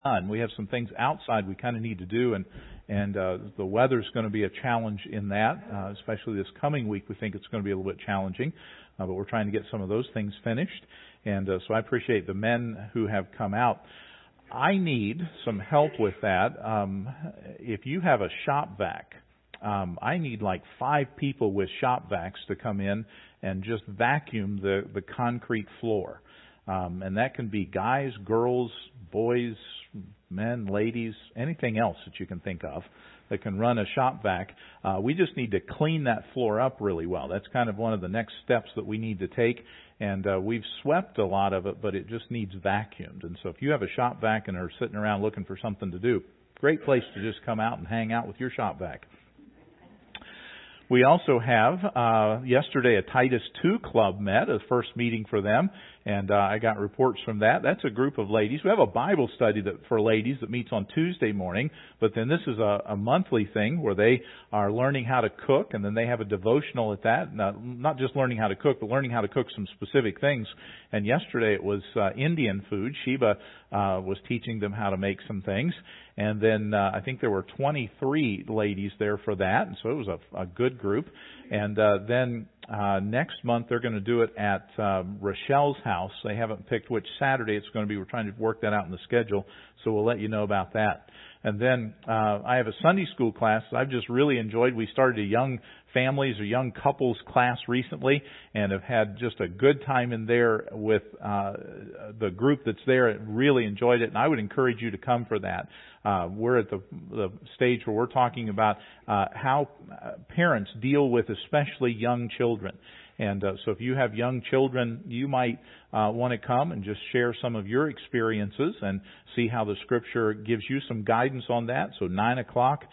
done. We have some things outside we kind of need to do, and the weather's going to be a challenge in that, especially this coming week. We think it's going to be a little bit challenging, but we're trying to get some of those things finished. And so I appreciate the men who have come out. I need some help with that. If you have a shop vac, I need like 5 people with shop vacs to come in and just vacuum the concrete floor. And that can be guys, girls, boys, men, ladies, anything else that you can think of that can run a shop vac. We just need to clean that floor up really well. That's kind of one of the next steps that we need to take. And we've swept a lot of it, but it just needs vacuumed. And so if you have a shop vac and are sitting around looking for something to do, great place to just come out and hang out with your shop vac. We also have, yesterday, a Titus II club met, a first meeting for them, and I got reports from that. That's a group of ladies. We have a Bible study for ladies that meets on Tuesday morning, but then this is a monthly thing where they are learning how to cook, and then they have a devotional at that. Not just learning how to cook, but learning how to cook some specific things. And yesterday it was Indian food. Sheba was teaching them how to make some things. And then I think there were 23 ladies there for that, and so it was a good group. And then next month they're going to do it at Rochelle's house. They haven't picked which Saturday it's going to be. We're trying to work that out in the schedule, so we'll let you know about that. And then I have a Sunday school class that I've just really enjoyed. We started a young families or young couples class recently and have had just a good time in there with the group that's there. Really enjoyed it, and I would encourage you to come for that. We're at the stage where we're talking about how parents deal with especially young children. And so if you have young children, you might want to come and just share some of your experiences and see how the Scripture gives you some guidance on that. So 9 o'clock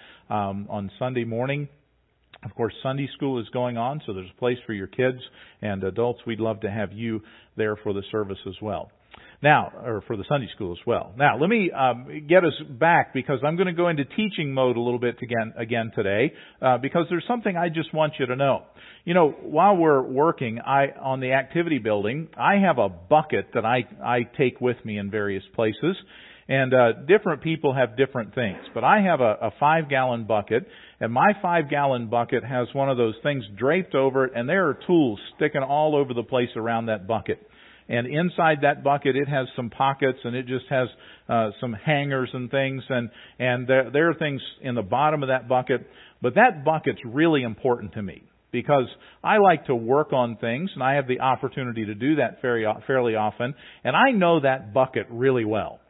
on Sunday morning. Of course, Sunday school is going on, so there's a place for your kids and adults. We'd love to have you there for the service as well. Now, or for the Sunday school as well. Now, let me get us back, because I'm going to go into teaching mode a little bit again today, because there's something I just want you to know. You know, while we're working on the activity building, I have a bucket that I take with me in various places. And different people have different things. But I have a 5-gallon bucket, and my 5-gallon bucket has one of those things draped over it, and there are tools sticking all over the place around that bucket. And inside that bucket, it has some pockets, and it just has some hangers and things, and there are things in the bottom of that bucket. But that bucket's really important to me, because I like to work on things, and I have the opportunity to do that fairly often, and I know that bucket really well.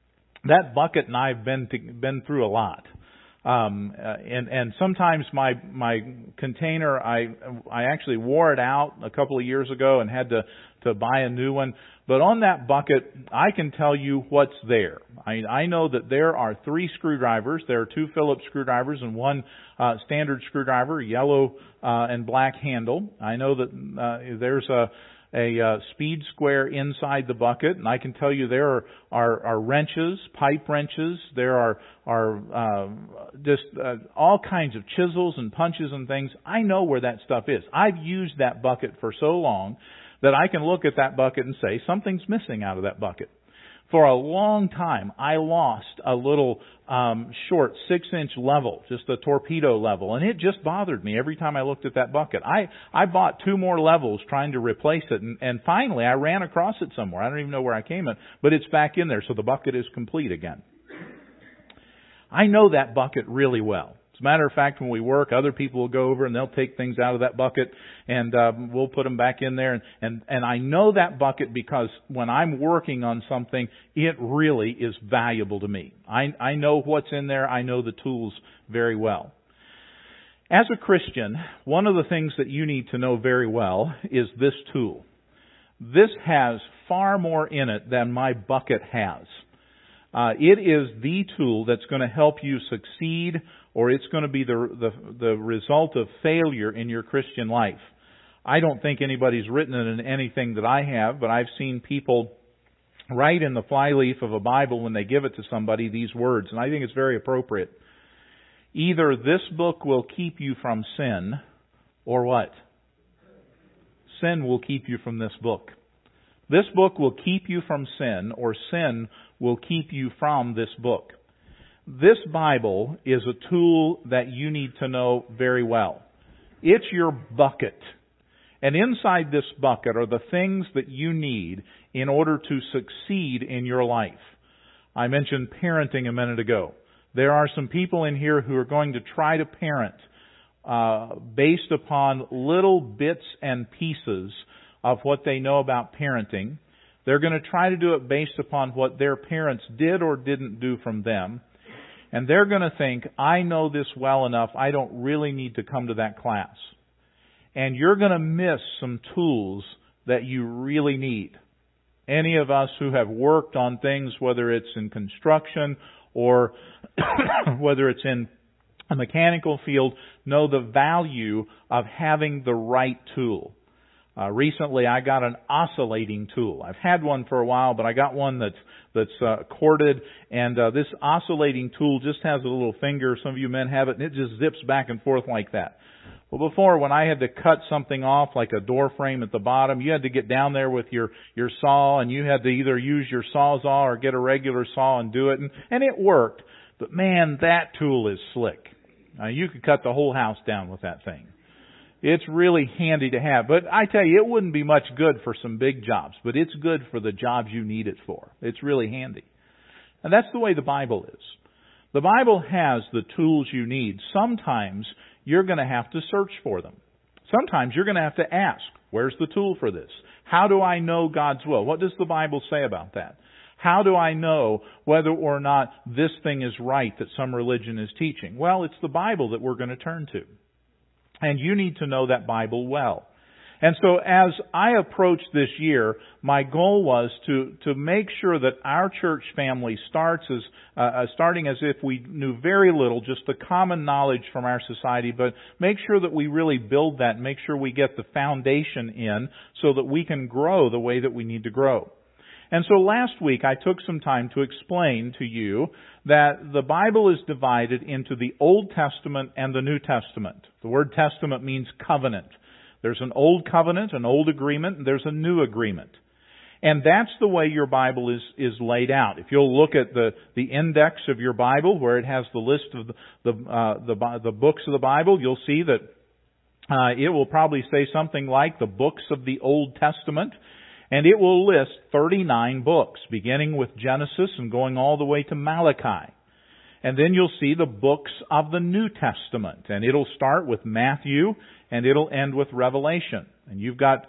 That bucket and I have been through a lot. And sometimes my container, I actually wore it out a couple of years ago and had to buy a new one. But on that bucket, I can tell you what's there. I know that there are 3 screwdrivers. There are 2 Phillips screwdrivers and 1 standard screwdriver, yellow and black handle. I know that there's a speed square inside the bucket, and I can tell you there are wrenches, pipe wrenches. There are just all kinds of chisels and punches and things. I know where that stuff is. I've used that bucket for so long that I can look at that bucket and say something's missing out of that bucket. For a long time, I lost a little short 6-inch level, just a torpedo level, and it just bothered me every time I looked at that bucket. I bought 2 more levels trying to replace it, and finally I ran across it somewhere. I don't even know where I came in, but it's back in there, so the bucket is complete again. I know that bucket really well. As a matter of fact, when we work, other people will go over and they'll take things out of that bucket, and we'll put them back in there. And I know that bucket because when I'm working on something, it really is valuable to me. I know what's in there. I know the tools very well. As a Christian, one of the things that you need to know very well is this tool. This has far more in it than my bucket has. It is the tool that's going to help you succeed, or it's going to be the result of failure in your Christian life. I don't think anybody's written it in anything that I have, but I've seen people write in the flyleaf of a Bible when they give it to somebody these words, and I think it's very appropriate. Either this book will keep you from sin, or what? Sin will keep you from this book. This book will keep you from sin, or sin will keep you from this book. This Bible is a tool that you need to know very well. It's your bucket. And inside this bucket are the things that you need in order to succeed in your life. I mentioned parenting a minute ago. There are some people in here who are going to try to parent based upon little bits and pieces of what they know about parenting. They're going to try to do it based upon what their parents did or didn't do from them. And they're going to think, I know this well enough, I don't really need to come to that class. And you're going to miss some tools that you really need. Any of us who have worked on things, whether it's in construction or whether it's in a mechanical field, know the value of having the right tool. Recently, I got an oscillating tool. I've had one for a while, but I got one that's corded, and this oscillating tool just has a little finger. Some of you men have it, and it just zips back and forth like that. Well, before, when I had to cut something off, like a door frame at the bottom, you had to get down there with your saw, and you had to either use your Sawzall or get a regular saw and do it, and it worked. But man, that tool is slick. You could cut the whole house down with that thing. It's really handy to have. But I tell you, it wouldn't be much good for some big jobs, but it's good for the jobs you need it for. It's really handy. And that's the way the Bible is. The Bible has the tools you need. Sometimes you're going to have to search for them. Sometimes you're going to have to ask, where's the tool for this? How do I know God's will? What does the Bible say about that? How do I know whether or not this thing is right that some religion is teaching? Well, it's the Bible that we're going to turn to. And you need to know that Bible well. And so as I approached this year, my goal was to make sure that our church family starting as if we knew very little, just the common knowledge from our society, but make sure that we really build that and make sure we get the foundation in so that we can grow the way that we need to grow. And so last week I took some time to explain to you that the Bible is divided into the Old Testament and the New Testament. The word testament means covenant. There's an old covenant, an old agreement, and there's a new agreement. And that's the way your Bible is laid out. If you'll look at the index of your Bible, where it has the list of the books of the Bible, you'll see that it will probably say something like the books of the Old Testament. And it will list 39 books, beginning with Genesis and going all the way to Malachi. And then you'll see the books of the New Testament. And it'll start with Matthew and it'll end with Revelation. And you've got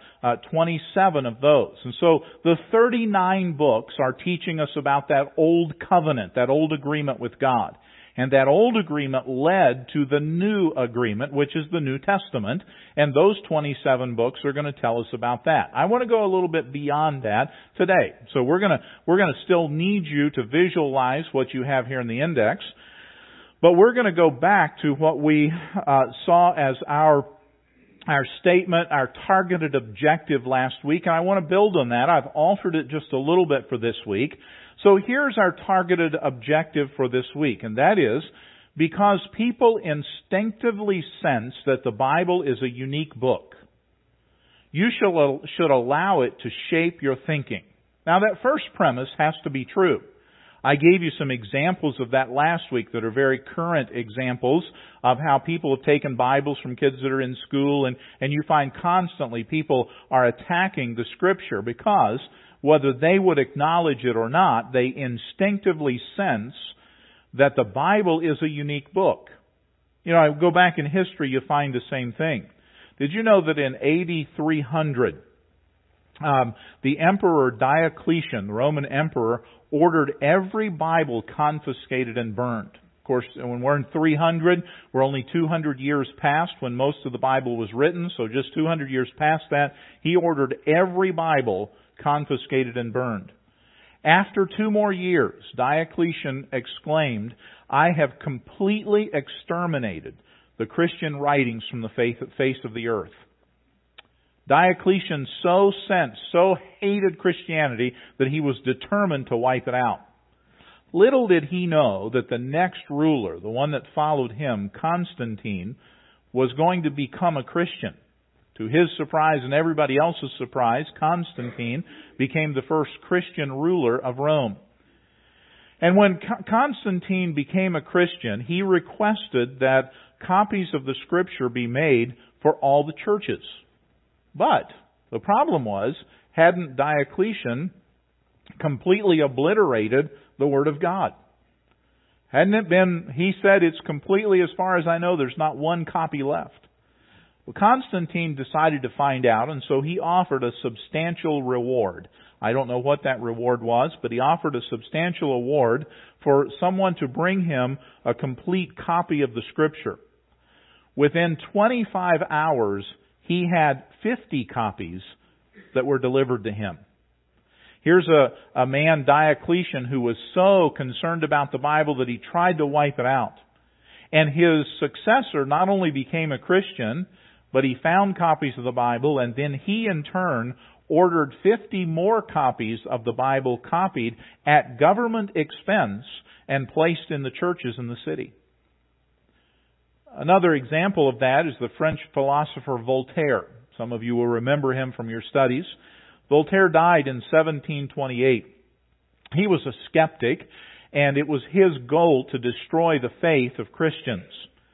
27 of those. And so the 39 books are teaching us about that old covenant, that old agreement with God. And that old agreement led to the new agreement, which is the New Testament. And those 27 books are going to tell us about that. I want to go a little bit beyond that today. So we're going to still need you to visualize what you have here in the index. But we're going to go back to what we saw as our statement, our targeted objective last week. And I want to build on that. I've altered it just a little bit for this week. So here's our targeted objective for this week, and that is because people instinctively sense that the Bible is a unique book. You should allow it to shape your thinking. Now that first premise has to be true. I gave you some examples of that last week that are very current examples of how people have taken Bibles from kids that are in school, and you find constantly people are attacking the Scripture because whether they would acknowledge it or not, they instinctively sense that the Bible is a unique book. You know, I go back in history, you find the same thing. Did you know that in AD 300, the Emperor Diocletian, the Roman Emperor, ordered every Bible confiscated and burned? Of course, when we're in 300, we're only 200 years past when most of the Bible was written, so just 200 years past that, he ordered every Bible confiscated and burned. After 2 more years, Diocletian exclaimed, I have completely exterminated the Christian writings from the face of the earth. Diocletian so hated Christianity that he was determined to wipe it out. Little did he know that the next ruler, the one that followed him, Constantine, was going to become a Christian. To his surprise and everybody else's surprise, Constantine became the first Christian ruler of Rome. And when Constantine became a Christian, he requested that copies of the Scripture be made for all the churches. But the problem was, hadn't Diocletian completely obliterated the Word of God? Hadn't it been, he said, it's completely, as far as I know, there's not one copy left. Well, Constantine decided to find out, and so he offered a substantial reward. I don't know what that reward was, but he offered a substantial award for someone to bring him a complete copy of the Scripture. Within 25 hours, he had 50 copies that were delivered to him. Here's a man, Diocletian, who was so concerned about the Bible that he tried to wipe it out. And his successor not only became a Christian, but he found copies of the Bible, and then he in turn ordered 50 more copies of the Bible copied at government expense and placed in the churches in the city. Another example of that is the French philosopher Voltaire. Some of you will remember him from your studies. Voltaire died in 1728. He was a skeptic, and it was his goal to destroy the faith of Christians.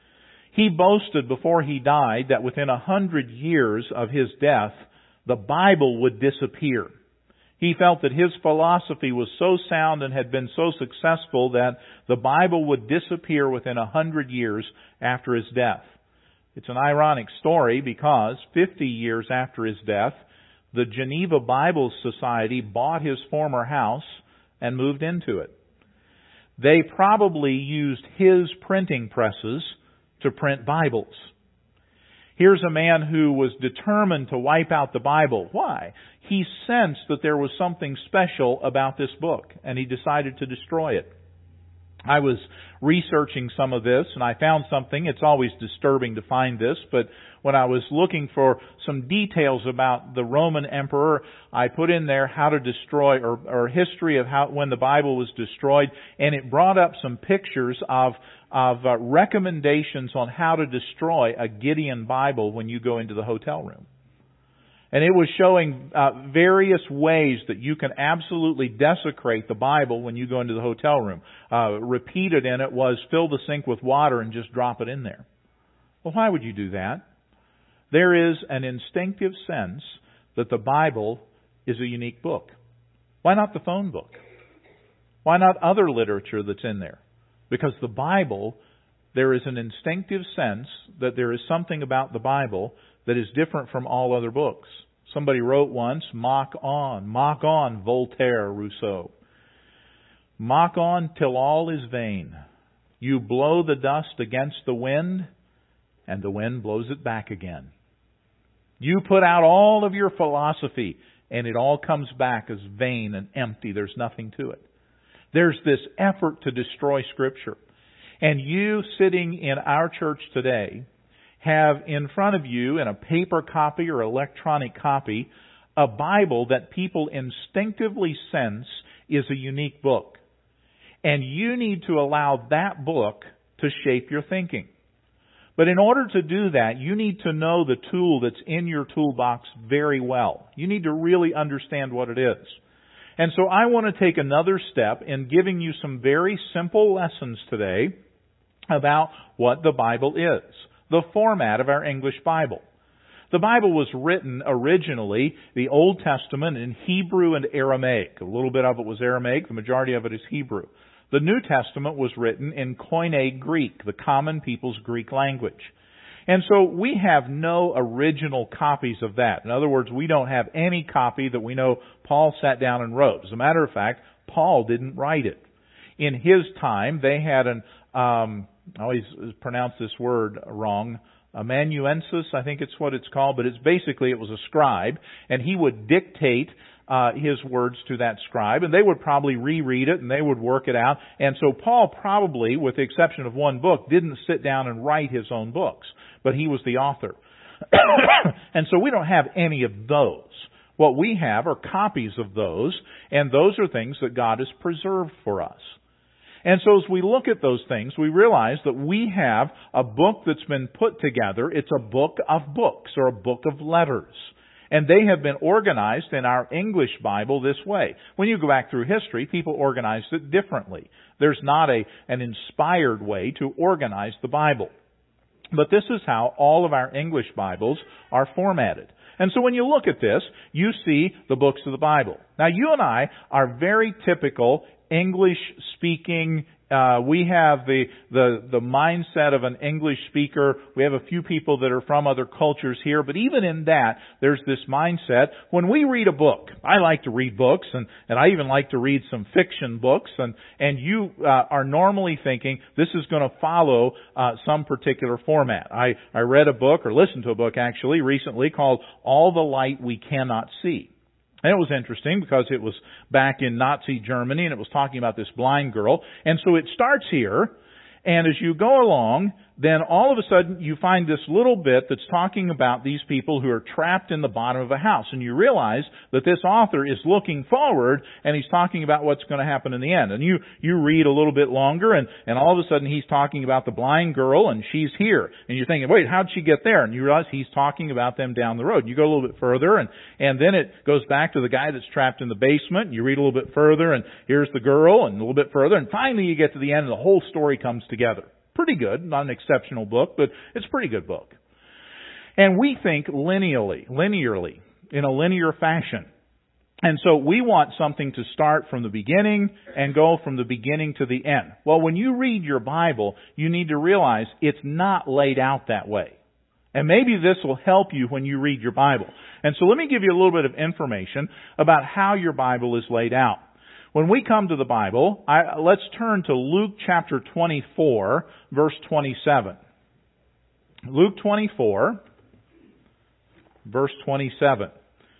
He boasted before he died that within 100 years of his death, the Bible would disappear. He felt that his philosophy was so sound and had been so successful that the Bible would disappear within 100 years after his death. It's an ironic story because 50 years after his death, the Geneva Bible Society bought his former house and moved into it. They probably used his printing presses to print Bibles. Here's a man who was determined to wipe out the Bible. Why? He sensed that there was something special about this book, and he decided to destroy it. I was researching some of this, and I found something. It's always disturbing to find this, but when I was looking for some details about the Roman emperor, I put in there how to destroy, or history of how when the Bible was destroyed, and it brought up some pictures of recommendations on how to destroy a Gideon Bible when you go into the hotel room. And it was showing various ways that you can absolutely desecrate the Bible when you go into the hotel room. Repeated in it was fill the sink with water and just drop it in there. Well, why would you do that? There is an instinctive sense that the Bible is a unique book. Why not the phone book? Why not other literature that's in there? Because the Bible, there is an instinctive sense that there is something about the Bible that is different from all other books. Somebody wrote once, mock on, Voltaire, Rousseau. Mock on till all is vain. You blow the dust against the wind, and the wind blows it back again. You put out all of your philosophy, and it all comes back as vain and empty. There's nothing to it. There's this effort to destroy Scripture. And you sitting in our church today have in front of you, in a paper copy or electronic copy, a Bible that people instinctively sense is a unique book. And you need to allow that book to shape your thinking. But in order to do that, you need to know the tool that's in your toolbox very well. You need to really understand what it is. And so I want to take another step in giving you some very simple lessons today about what the Bible is. The format of our English Bible. The Bible was written originally, the Old Testament, in Hebrew and Aramaic. A little bit of it was Aramaic, the majority of it is Hebrew. The New Testament was written in Koine Greek, the common people's Greek language. And so we have no original copies of that. In other words, we don't have any copy that we know Paul sat down and wrote. As a matter of fact, Paul didn't write it. In his time, they had I always pronounce this word wrong, amanuensis, I think it's what it's called, but it's basically, it was a scribe, and he would dictate his words to that scribe, and they would probably reread it, and they would work it out. And so Paul probably, with the exception of one book, didn't sit down and write his own books, but he was the author. And so we don't have any of those. What we have are copies of those, and those are things that God has preserved for us. And so as we look at those things, we realize that we have a book that's been put together. It's a book of books, or a book of letters. And they have been organized in our English Bible this way. When you go back through history, people organized it differently. There's not an inspired way to organize the Bible. But this is how all of our English Bibles are formatted. And so when you look at this, you see the books of the Bible. Now you and I are very typical English-speaking. We have the mindset of an English speaker. We have a few people that are from other cultures here, but even in that, there's this mindset. When we read a book, I like to read books, and I even like to read some fiction books, and you are normally thinking this is going to follow some particular format. I read a book, or listened to a book actually, recently called All the Light We Cannot See. And it was interesting because it was back in Nazi Germany and it was talking about this blind girl. And so it starts here, and as you go along, then all of a sudden you find this little bit that's talking about these people who are trapped in the bottom of a house. And you realize that this author is looking forward and he's talking about what's going to happen in the end. And you read a little bit longer and all of a sudden he's talking about the blind girl and she's here. And you're thinking, wait, how'd she get there? And you realize he's talking about them down the road. You go a little bit further and then it goes back to the guy that's trapped in the basement. And you read a little bit further and here's the girl and a little bit further. And finally you get to the end and the whole story comes together. Pretty good, not an exceptional book, but it's a pretty good book. And we think linearly, in a linear fashion. And so we want something to start from the beginning and go from the beginning to the end. Well, when you read your Bible, you need to realize it's not laid out that way. And maybe this will help you when you read your Bible. And so let me give you a little bit of information about how your Bible is laid out. When we come to the Bible, let's turn to Luke chapter 24, verse 27. Luke 24, verse 27.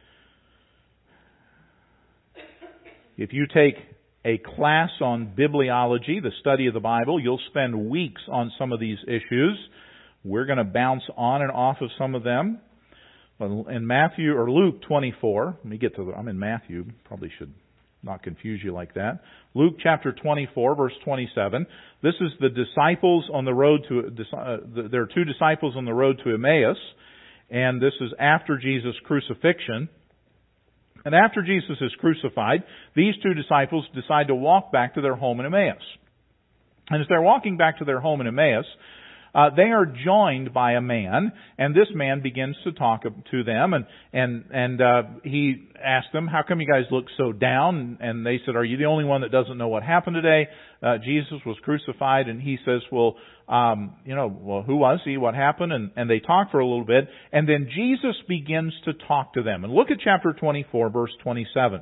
If you take a class on bibliology, the study of the Bible, you'll spend weeks on some of these issues. We're going to bounce on and off of some of them. In Matthew or Luke 24, let me get to I'm in Matthew, probably should not confuse you like that. Luke chapter 24, verse 27. This is the disciples on the road to, there are two disciples on the road to Emmaus, and this is after Jesus' crucifixion. And after Jesus is crucified, these two disciples decide to walk back to their home in Emmaus. And as they're walking back to their home in Emmaus, they are joined by a man, and this man begins to talk to them, and he asked them, "How come you guys look so down?" And they said, "Are you the only one that doesn't know what happened today? Jesus was crucified." And he says, "Well, who was he? What happened?" And they talk for a little bit, and then Jesus begins to talk to them. And look at chapter 24, verse 27.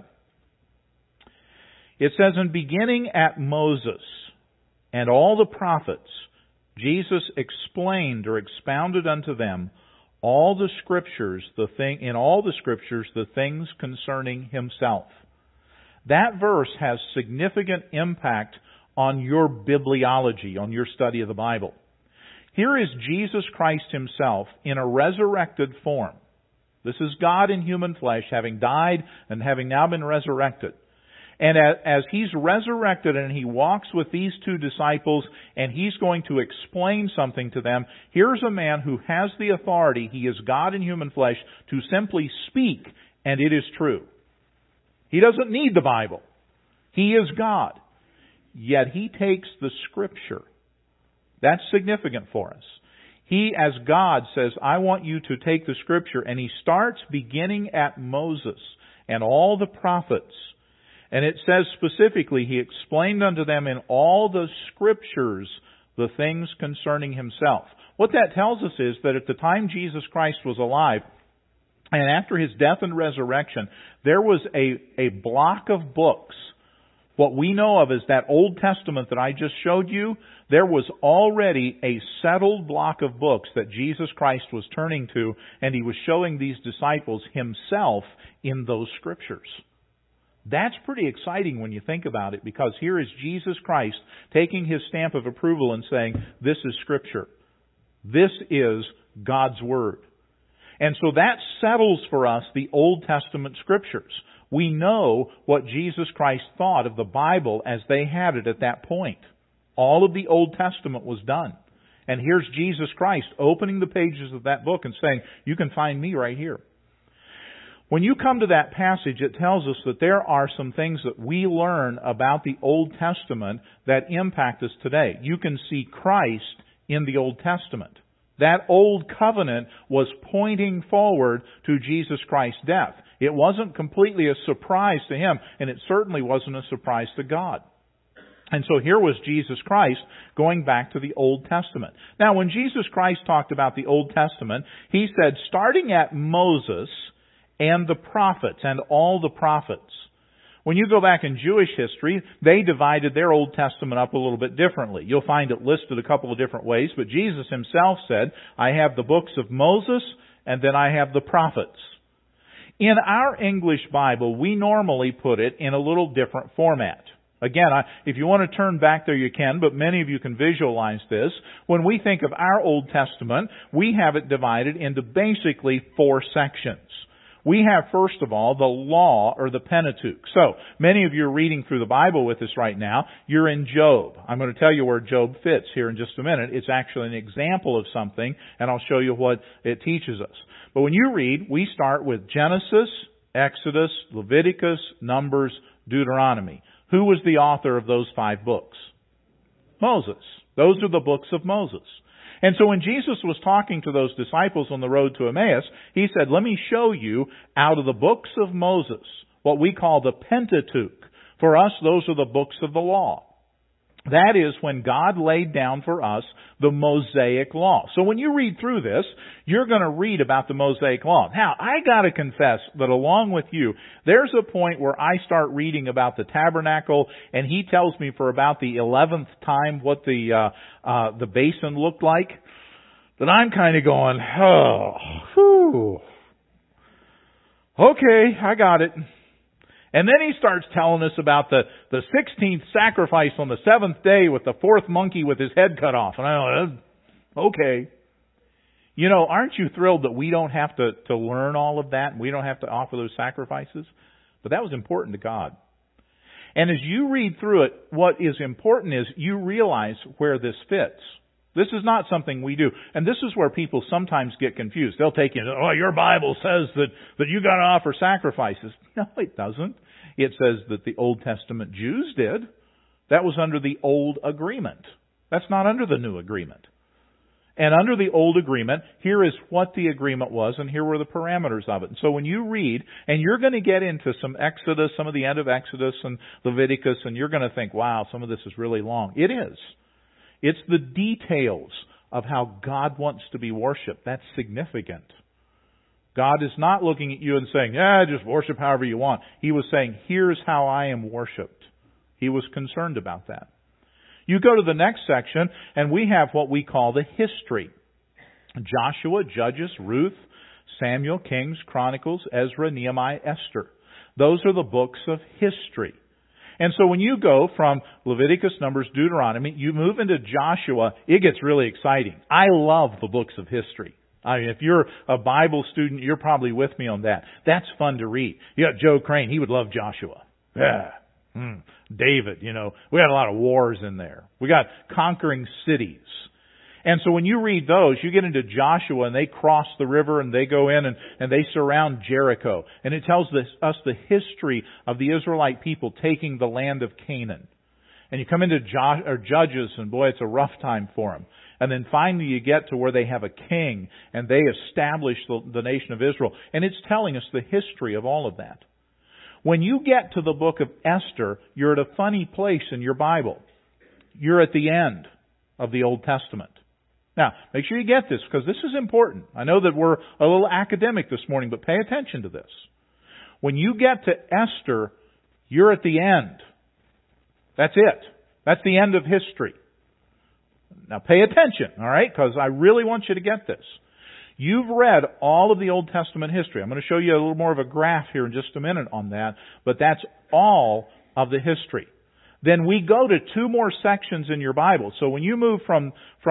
It says, "And beginning at Moses and all the prophets, Jesus explained or expounded unto them all the Scriptures, in all the Scriptures, the things concerning Himself." That verse has significant impact on your bibliology, on your study of the Bible. Here is Jesus Christ Himself in a resurrected form. This is God in human flesh, having died and having now been resurrected. And as He's resurrected and He walks with these two disciples and He's going to explain something to them, here's a man who has the authority, He is God in human flesh, to simply speak, and it is true. He doesn't need the Bible. He is God. Yet He takes the Scripture. That's significant for us. He, as God, says, "I want you to take the Scripture," and He starts beginning at Moses and all the prophets. And it says specifically, He explained unto them in all the Scriptures the things concerning Himself. What that tells us is that at the time Jesus Christ was alive, and after His death and resurrection, there was a block of books. What we know of as that Old Testament that I just showed you, there was already a settled block of books that Jesus Christ was turning to, and He was showing these disciples Himself in those Scriptures. That's pretty exciting when you think about it, because here is Jesus Christ taking His stamp of approval and saying, "This is Scripture. This is God's Word." And so that settles for us the Old Testament Scriptures. We know what Jesus Christ thought of the Bible as they had it at that point. All of the Old Testament was done. And here's Jesus Christ opening the pages of that book and saying, "You can find me right here." When you come to that passage, it tells us that there are some things that we learn about the Old Testament that impact us today. You can see Christ in the Old Testament. That old covenant was pointing forward to Jesus Christ's death. It wasn't completely a surprise to Him, and it certainly wasn't a surprise to God. And so here was Jesus Christ going back to the Old Testament. Now, when Jesus Christ talked about the Old Testament, He said, starting at Moses and the prophets, and all the prophets. When you go back in Jewish history, they divided their Old Testament up a little bit differently. You'll find it listed a couple of different ways, but Jesus Himself said, I have the books of Moses, and then I have the prophets. In our English Bible, we normally put it in a little different format. Again, if you want to turn back there, you can, but many of you can visualize this. When we think of our Old Testament, we have it divided into basically 4 sections. We have, first of all, the law or the Pentateuch. So, many of you are reading through the Bible with us right now. You're in Job. I'm going to tell you where Job fits here in just a minute. It's actually an example of something, and I'll show you what it teaches us. But when you read, we start with Genesis, Exodus, Leviticus, Numbers, Deuteronomy. Who was the author of those 5 books? Moses. Those are the books of Moses. And so when Jesus was talking to those disciples on the road to Emmaus, He said, let me show you out of the books of Moses, what we call the Pentateuch. For us, those are the books of the law. That is when God laid down for us the Mosaic Law. So when you read through this, you're going to read about the Mosaic Law. Now, I got to confess that along with you, there's a point where I start reading about the tabernacle, and he tells me for about the 11th time what the basin looked like, that I'm kind of going, oh, whew. Okay, I got it. And then he starts telling us about the 16th sacrifice on the 7th day with the 4th monkey with his head cut off. And I go, okay. You know, aren't you thrilled that we don't have to learn all of that and we don't have to offer those sacrifices? But that was important to God. And as you read through it, what is important is you realize where this fits. This is not something we do. And this is where people sometimes get confused. They'll take you, oh, your Bible says that you got to offer sacrifices. No, it doesn't. It says that the Old Testament Jews did. That was under the Old Agreement. That's not under the New Agreement. And under the Old Agreement, here is what the agreement was, and here were the parameters of it. And so when you read, and you're going to get into some Exodus, some of the end of Exodus and Leviticus, and you're going to think, wow, some of this is really long. It is. It's the details of how God wants to be worshipped. That's significant. God is not looking at you and saying, just worship however you want. He was saying, here's how I am worshipped. He was concerned about that. You go to the next section, and we have what we call the history. Joshua, Judges, Ruth, Samuel, Kings, Chronicles, Ezra, Nehemiah, Esther. Those are the books of history. And so when you go from Leviticus, Numbers, Deuteronomy, you move into Joshua, it gets really exciting. I love the books of history. I mean, if you're a Bible student, you're probably with me on that. That's fun to read. You got Joe Crane. He would love Joshua. Yeah. David, we had a lot of wars in there. We got conquering cities. And so when you read those, you get into Joshua and they cross the river and they go in and they surround Jericho. And it tells us the history of the Israelite people taking the land of Canaan. And you come into Judges and boy, it's a rough time for them. And then finally you get to where they have a king and they establish the nation of Israel. And it's telling us the history of all of that. When you get to the book of Esther, you're at a funny place in your Bible. You're at the end of the Old Testament. Now, make sure you get this because this is important. I know that we're a little academic this morning, but pay attention to this. When you get to Esther, you're at the end. That's it. That's the end of history. Now pay attention, all right? Because I really want you to get this. You've read all of the Old Testament history. I'm going to show you a little more of a graph here in just a minute on that, but that's all of the history. Then we go to 2 more sections in your Bible. So when you move from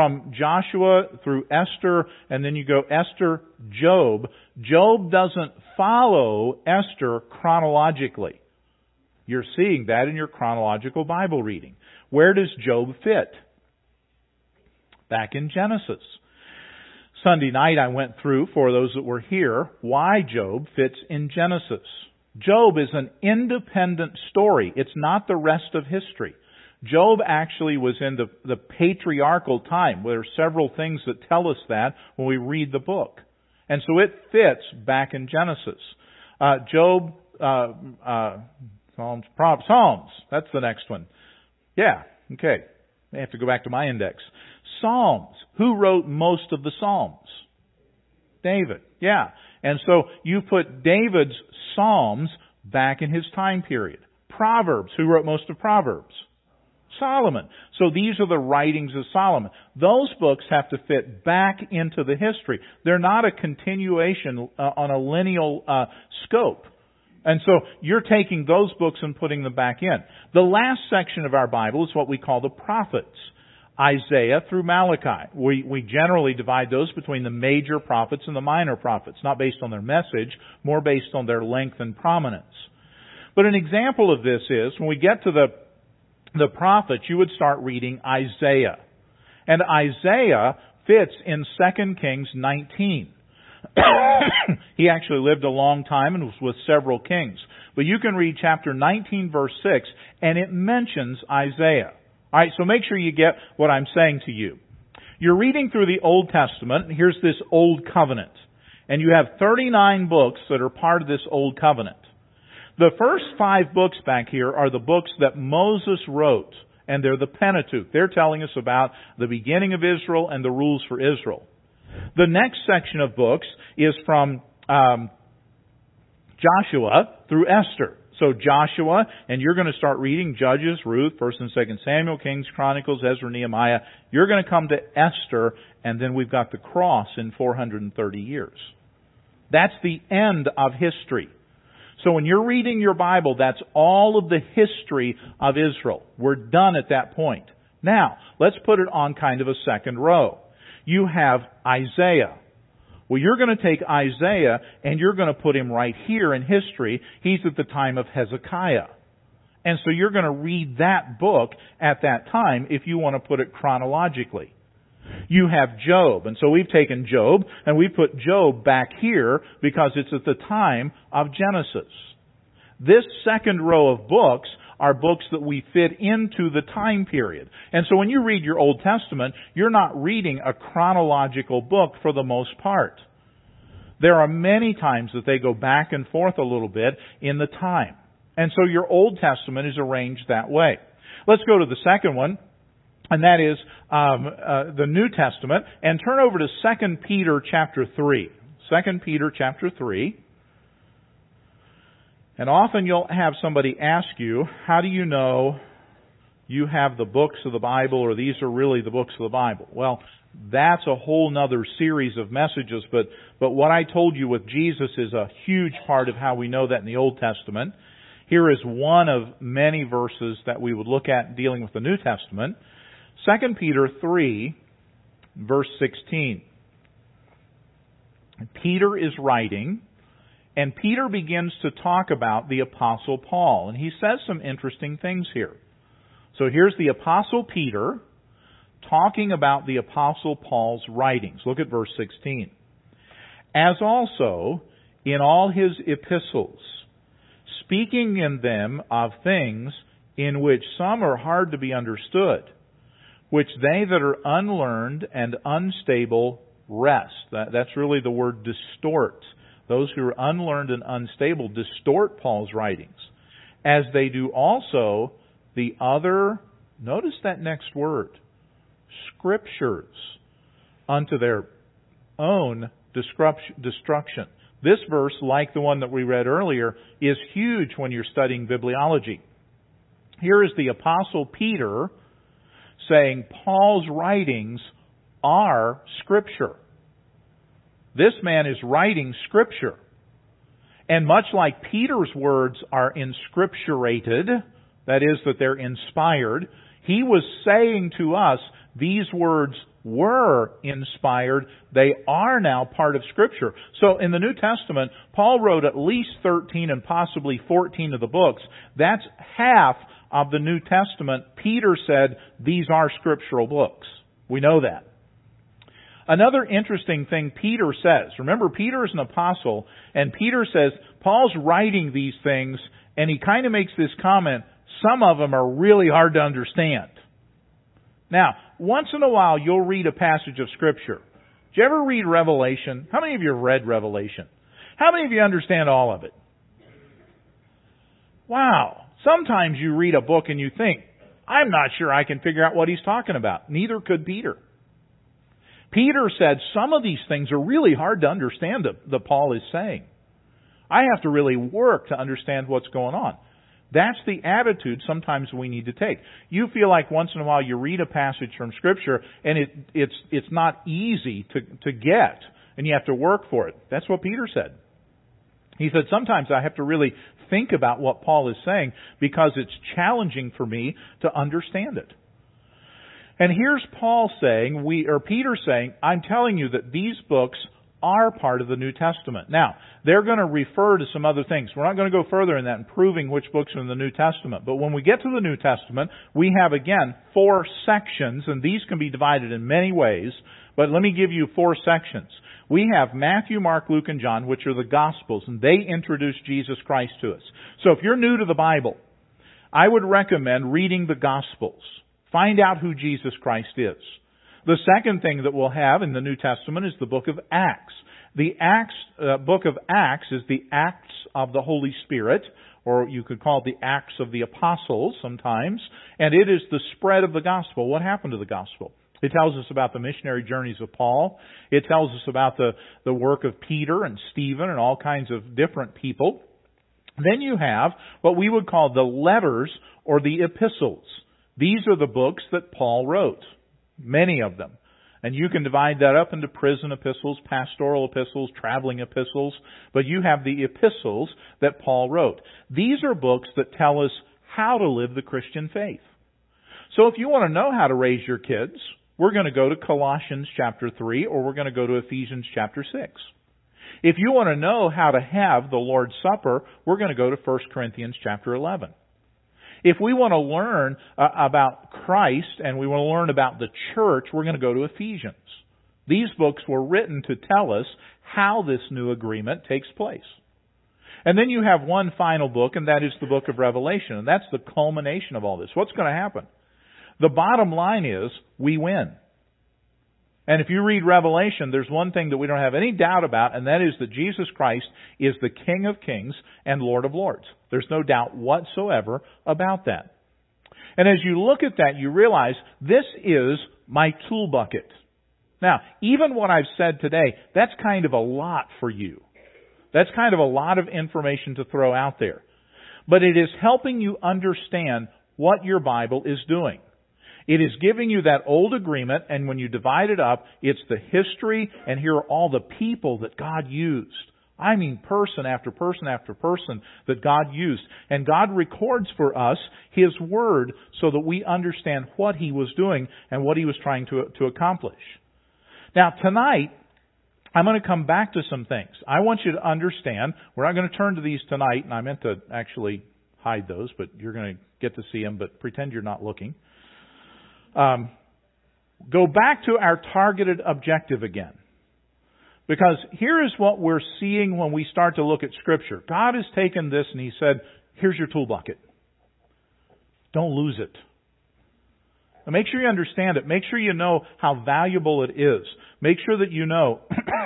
Joshua through Esther, and then you go Esther, Job, Job doesn't follow Esther chronologically. You're seeing that in your chronological Bible reading. Where does Job fit? Back in Genesis. Sunday night I went through, for those that were here, why Job fits in Genesis. Job is an independent story. It's not the rest of history. Job actually was in the patriarchal time. There are several things that tell us that when we read the book. And so it fits back in Genesis. Job, Psalms. That's the next one. Yeah, okay. I have to go back to my index. Psalms. Who wrote most of the Psalms? David. Yeah. And so you put David's Psalms back in his time period. Proverbs. Who wrote most of Proverbs? Solomon. So these are the writings of Solomon. Those books have to fit back into the history. They're not a continuation on a lineal scope. And so you're taking those books and putting them back in. The last section of our Bible is what we call the prophets. Isaiah through Malachi. We generally divide those between the major prophets and the minor prophets, not based on their message, more based on their length and prominence. But an example of this is, when we get to the prophets, you would start reading Isaiah. And Isaiah fits in 2 Kings 19. He actually lived a long time and was with several kings. But you can read chapter 19, verse 6, and it mentions Isaiah. Alright, so make sure you get what I'm saying to you. You're reading through the Old Testament, and here's this Old Covenant. And you have 39 books that are part of this Old Covenant. The first 5 books back here are the books that Moses wrote, and they're the Pentateuch. They're telling us about the beginning of Israel and the rules for Israel. The next section of books is from Joshua through Esther. So Joshua, and you're going to start reading Judges, Ruth, 1st and 2nd Samuel, Kings, Chronicles, Ezra, Nehemiah. You're going to come to Esther, and then we've got the cross in 430 years. That's the end of history. So when you're reading your Bible, that's all of the history of Israel. We're done at that point. Now, let's put it on kind of a second row. You have Isaiah. Well, you're going to take Isaiah and you're going to put him right here in history. He's at the time of Hezekiah. And so you're going to read that book at that time if you want to put it chronologically. You have Job. And so we've taken Job and we put Job back here because it's at the time of Genesis. This second row of books are books that we fit into the time period. And so when you read your Old Testament, you're not reading a chronological book for the most part. There are many times that they go back and forth a little bit in the time. And so your Old Testament is arranged that way. Let's go to the second one, and that is the New Testament. And turn over to 2 Peter chapter 3. 2 Peter chapter 3. And often you'll have somebody ask you, how do you know you have the books of the Bible or these are really the books of the Bible? Well, that's a whole nother series of messages, but what I told you with Jesus is a huge part of how we know that in the Old Testament. Here is one of many verses that we would look at dealing with the New Testament. 2 Peter 3, verse 16. Peter is writing, and Peter begins to talk about the Apostle Paul. And he says some interesting things here. So here's the Apostle Peter talking about the Apostle Paul's writings. Look at verse 16. As also in all his epistles, speaking in them of things in which some are hard to be understood, which they that are unlearned and unstable wrest. That's really the word distort. Those who are unlearned and unstable distort Paul's writings, as they do also the other, notice that next word, Scriptures, unto their own destruction. This verse, like the one that we read earlier, is huge when you're studying bibliology. Here is the Apostle Peter saying Paul's writings are Scripture. This man is writing Scripture. And much like Peter's words are inscripturated, that is, that they're inspired, he was saying to us, these words were inspired. They are now part of Scripture. So in the New Testament, Paul wrote at least 13 and possibly 14 of the books. That's half of the New Testament. Peter said, these are scriptural books. We know that. Another interesting thing Peter says. Remember, Peter is an apostle, and Peter says, Paul's writing these things, and he kind of makes this comment, some of them are really hard to understand. Now, once in a while, you'll read a passage of Scripture. Did you ever read Revelation? How many of you have read Revelation? How many of you understand all of it? Wow. Sometimes you read a book and you think, I'm not sure I can figure out what he's talking about. Neither could Peter. Peter said some of these things are really hard to understand that Paul is saying. I have to really work to understand what's going on. That's the attitude sometimes we need to take. You feel like once in a while you read a passage from Scripture and it's not easy to get, and you have to work for it. That's what Peter said. He said, sometimes I have to really think about what Paul is saying because it's challenging for me to understand it. And here's Paul saying, Peter saying, I'm telling you that these books are part of the New Testament. Now, they're going to refer to some other things. We're not going to go further in that in proving which books are in the New Testament. But when we get to the New Testament, we have, again, 4 sections, and these can be divided in many ways. But let me give you 4 sections. We have Matthew, Mark, Luke, and John, which are the Gospels, and they introduce Jesus Christ to us. So if you're new to the Bible, I would recommend reading the Gospels. Find out who Jesus Christ is. The second thing that we'll have in the New Testament is the book of Acts. The book of Acts is the Acts of the Holy Spirit, or you could call it the Acts of the Apostles sometimes, and it is the spread of the gospel. What happened to the gospel? It tells us about the missionary journeys of Paul. It tells us about the work of Peter and Stephen and all kinds of different people. Then you have what we would call the letters or the epistles. These are the books that Paul wrote, many of them. And you can divide that up into prison epistles, pastoral epistles, traveling epistles. But you have the epistles that Paul wrote. These are books that tell us how to live the Christian faith. So if you want to know how to raise your kids, we're going to go to Colossians chapter 3, or we're going to go to Ephesians chapter 6. If you want to know how to have the Lord's Supper, we're going to go to 1 Corinthians chapter 11. If we want to learn about Christ and we want to learn about the church, we're going to go to Ephesians. These books were written to tell us how this new agreement takes place. And then you have one final book, and that is the book of Revelation. And that's the culmination of all this. What's going to happen? The bottom line is, we win. And if you read Revelation, there's one thing that we don't have any doubt about, and that is that Jesus Christ is the King of Kings and Lord of Lords. There's no doubt whatsoever about that. And as you look at that, you realize this is my tool bucket. Now, even what I've said today, that's kind of a lot for you. That's kind of a lot of information to throw out there. But it is helping you understand what your Bible is doing. It is giving you that old agreement, and when you divide it up, it's the history, and here are all the people that God used. I mean person after person after person that God used. And God records for us His Word so that we understand what He was doing and what He was trying to accomplish. Now tonight, I'm going to come back to some things. I want you to understand, we're not going to turn to these tonight, and I meant to actually hide those, but you're going to get to see them, but pretend you're not looking. Go back to our targeted objective again. Because here is what we're seeing when we start to look at Scripture. God has taken this and He said, here's your tool bucket. Don't lose it. Now make sure you understand it. Make sure you know how valuable it is. Make sure that you know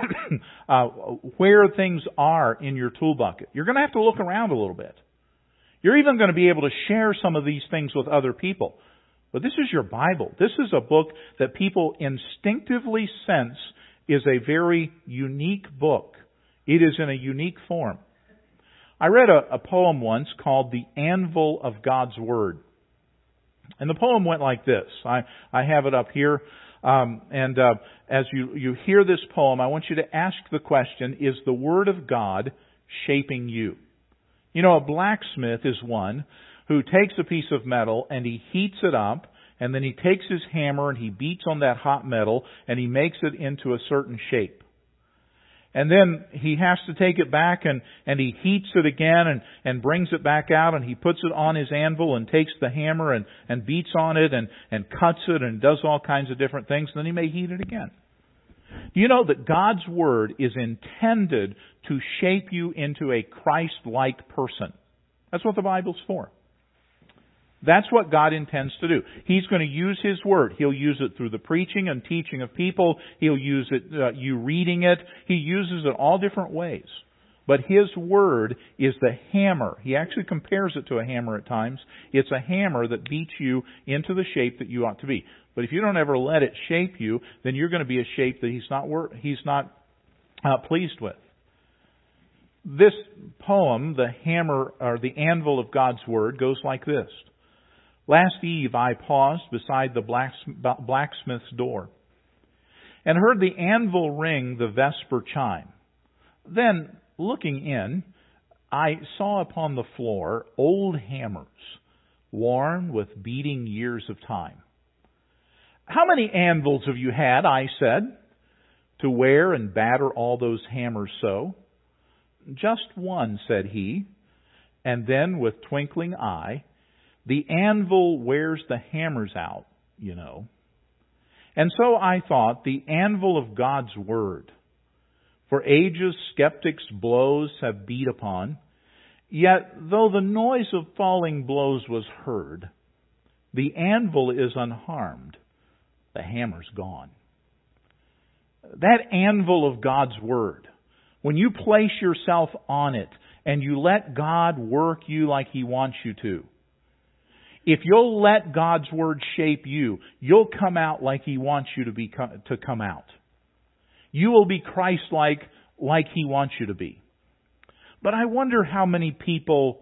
where things are in your tool bucket. You're going to have to look around a little bit. You're even going to be able to share some of these things with other people. But this is your Bible. This is a book that people instinctively sense is a very unique book. It is in a unique form. I read a poem once called The Anvil of God's Word. And the poem went like this. I have it up here. As you hear this poem, I want you to ask the question, is the Word of God shaping you? You know, a blacksmith is one who takes a piece of metal and he heats it up, and then he takes his hammer and he beats on that hot metal and he makes it into a certain shape. And then he has to take it back and he heats it again and brings it back out, and he puts it on his anvil and takes the hammer and beats on it and cuts it and does all kinds of different things, and then he may heat it again. Do you know that God's Word is intended to shape you into a Christ-like person? That's what the Bible's for. That's what God intends to do. He's going to use His Word. He'll use it through the preaching and teaching of people. He'll use it, you reading it. He uses it all different ways. But His Word is the hammer. He actually compares it to a hammer at times. It's a hammer that beats you into the shape that you ought to be. But if you don't ever let it shape you, then you're going to be a shape that He's not pleased with. This poem, the hammer or the anvil of God's Word, goes like this. Last eve I paused beside the blacksmith's door and heard the anvil ring the vesper chime. Then, looking in, I saw upon the floor old hammers, worn with beating years of time. How many anvils have you had, I said, to wear and batter all those hammers so? Just one, said he, and then with twinkling eye, the anvil wears the hammers out, you know. And so I thought, the anvil of God's Word. For ages skeptics' blows have beat upon, yet though the noise of falling blows was heard, the anvil is unharmed, the hammer's gone. That anvil of God's Word, when you place yourself on it and you let God work you like He wants you to, if you'll let God's Word shape you, you'll come out like He wants you to come out. You will be Christ-like, like He wants you to be. But I wonder how many people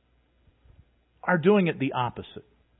are doing it the opposite.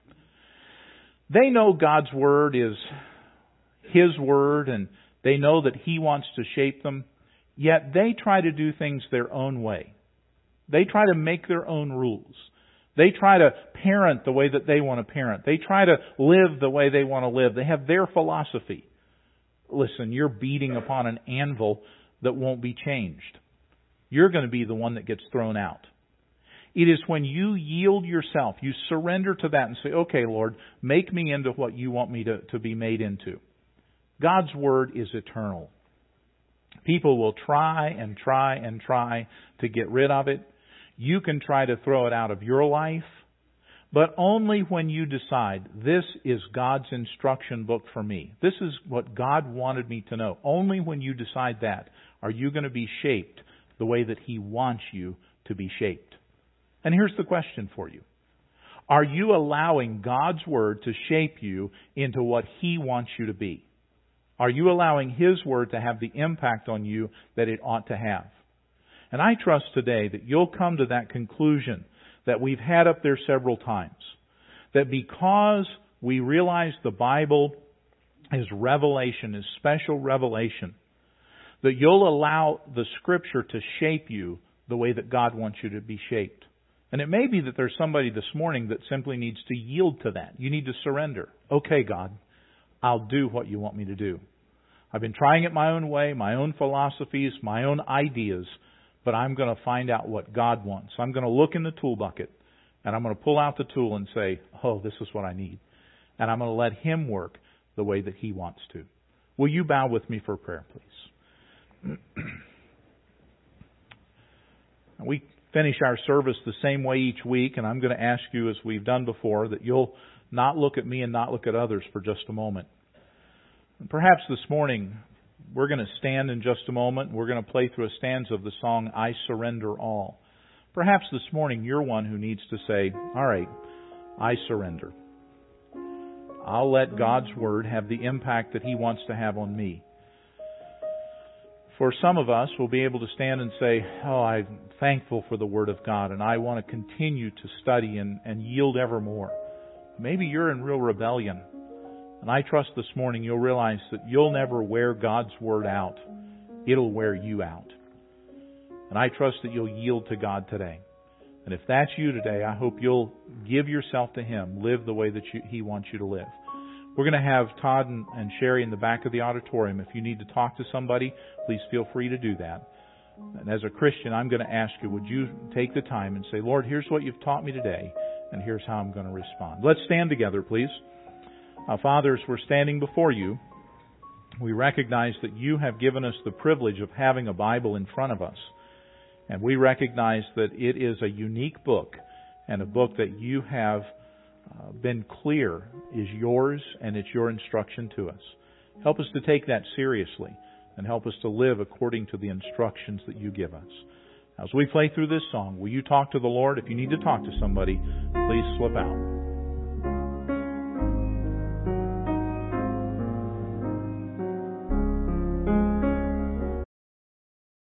They know God's Word is His Word, and they know that He wants to shape them, yet they try to do things their own way. They try to make their own rules. They try to parent the way that they want to parent. They try to live the way they want to live. They have their philosophy. Listen, you're beating upon an anvil that won't be changed. You're going to be the one that gets thrown out. It is when you yield yourself, you surrender to that and say, okay, Lord, make me into what you want me to be made into. God's Word is eternal. People will try and try and try to get rid of it. You can try to throw it out of your life, but only when you decide, this is God's instruction book for me. This is what God wanted me to know. Only when you decide that are you going to be shaped the way that He wants you to be shaped. And here's the question for you. Are you allowing God's Word to shape you into what He wants you to be? Are you allowing His Word to have the impact on you that it ought to have? And I trust today that you'll come to that conclusion that we've had up there several times. That because we realize the Bible is revelation, is special revelation, that you'll allow the Scripture to shape you the way that God wants you to be shaped. And it may be that there's somebody this morning that simply needs to yield to that. You need to surrender. Okay, God, I'll do what you want me to do. I've been trying it my own way, my own philosophies, my own ideas, but I'm going to find out what God wants. I'm going to look in the tool bucket, and I'm going to pull out the tool and say, oh, this is what I need. And I'm going to let Him work the way that He wants to. Will you bow with me for prayer, please? We finish our service the same way each week, and I'm going to ask you, as we've done before, that you'll not look at me and not look at others for just a moment. And perhaps this morning, we're going to stand in just a moment. We're going to play through a stanza of the song, I Surrender All. Perhaps this morning you're one who needs to say, all right, I surrender. I'll let God's Word have the impact that He wants to have on me. For some of us, we'll be able to stand and say, oh, I'm thankful for the Word of God, and I want to continue to study and yield ever more. Maybe you're in real rebellion. And I trust this morning you'll realize that you'll never wear God's Word out. It'll wear you out. And I trust that you'll yield to God today. And if that's you today, I hope you'll give yourself to Him. Live the way that He wants you to live. We're going to have Todd and Sherry in the back of the auditorium. If you need to talk to somebody, please feel free to do that. And as a Christian, I'm going to ask you, would you take the time and say, Lord, here's what you've taught me today, and here's how I'm going to respond. Let's stand together, please. Fathers, we're standing before you. We recognize that You have given us the privilege of having a Bible in front of us. And we recognize that it is a unique book, and a book that You have been clear is Yours, and it's Your instruction to us. Help us to take that seriously, and help us to live according to the instructions that You give us. As we play through this song, will you talk to the Lord? If you need to talk to somebody, please slip out.